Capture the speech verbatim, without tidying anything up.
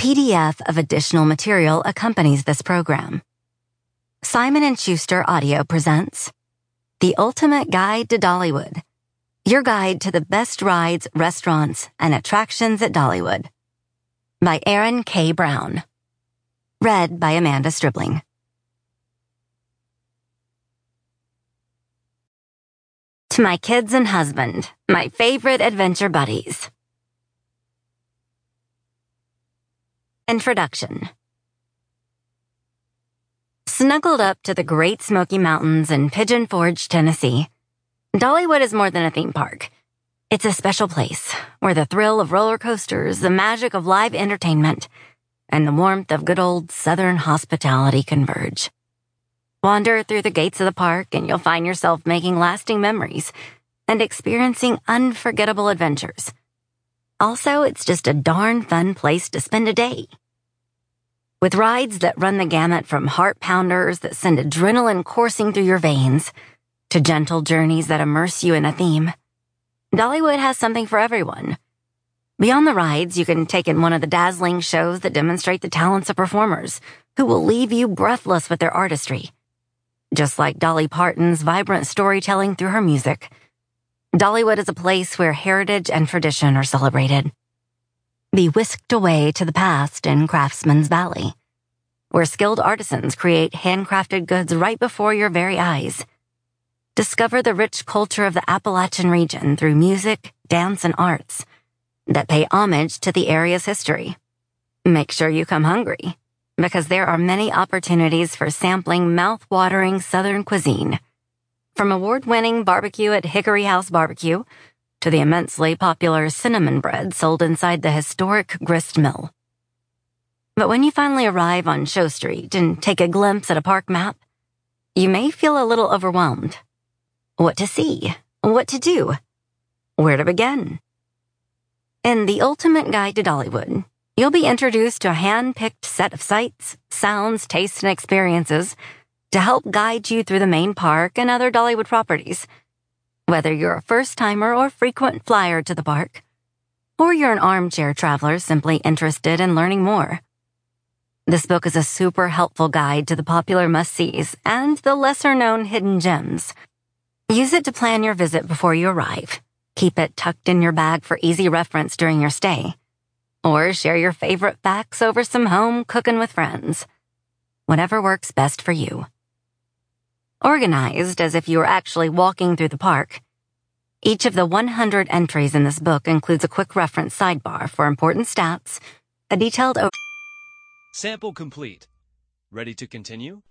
P D F of additional material accompanies this program. Simon and Schuster Audio presents The Ultimate Guide to Dollywood, your guide to the best rides, restaurants, and attractions at Dollywood, by Aaron K. Brown. Read by Amanda Stribling. To my kids and husband, my favorite adventure buddies. Introduction. Snuggled up to the Great Smoky Mountains in Pigeon Forge, Tennessee, Dollywood is more than a theme park. It's a special place where the thrill of roller coasters, the magic of live entertainment, and the warmth of good old Southern hospitality converge. Wander through the gates of the park and you'll find yourself making lasting memories and experiencing unforgettable adventures. Also, it's just a darn fun place to spend a day. With rides that run the gamut from heart pounders that send adrenaline coursing through your veins to gentle journeys that immerse you in a theme, Dollywood has something for everyone. Beyond the rides, you can take in one of the dazzling shows that demonstrate the talents of performers who will leave you breathless with their artistry. Just like Dolly Parton's vibrant storytelling through her music, Dollywood is a place where heritage and tradition are celebrated. Be whisked away to the past in Craftsman's Valley, where skilled artisans create handcrafted goods right before your very eyes. Discover the rich culture of the Appalachian region through music, dance, and arts that pay homage to the area's history. Make sure you come hungry, because there are many opportunities for sampling mouth-watering Southern cuisine, from award-winning barbecue at Hickory House Barbecue to the immensely popular cinnamon bread sold inside the historic grist mill. But when you finally arrive on Show Street and take a glimpse at a park map, you may feel a little overwhelmed. What to see? What to do? Where to begin? In The Ultimate Guide to Dollywood, you'll be introduced to a hand-picked set of sights, sounds, tastes, and experiences to help guide you through the main park and other Dollywood properties. Whether you're a first-timer or frequent flyer to the park, or you're an armchair traveler simply interested in learning more, this book is a super helpful guide to the popular must-sees and the lesser-known hidden gems. Use it to plan your visit before you arrive. Keep it tucked in your bag for easy reference during your stay, or share your favorite facts over some home cooking with friends. Whatever works best for you. Organized as if you were actually walking through the park, each of the one hundred entries in this book includes a quick reference sidebar for important stats, a detailed... Sample complete. Ready to continue?